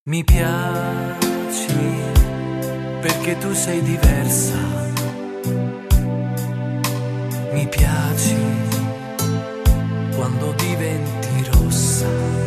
Mi piaci perché tu sei diversa. Mi piaci quando diventi rossa.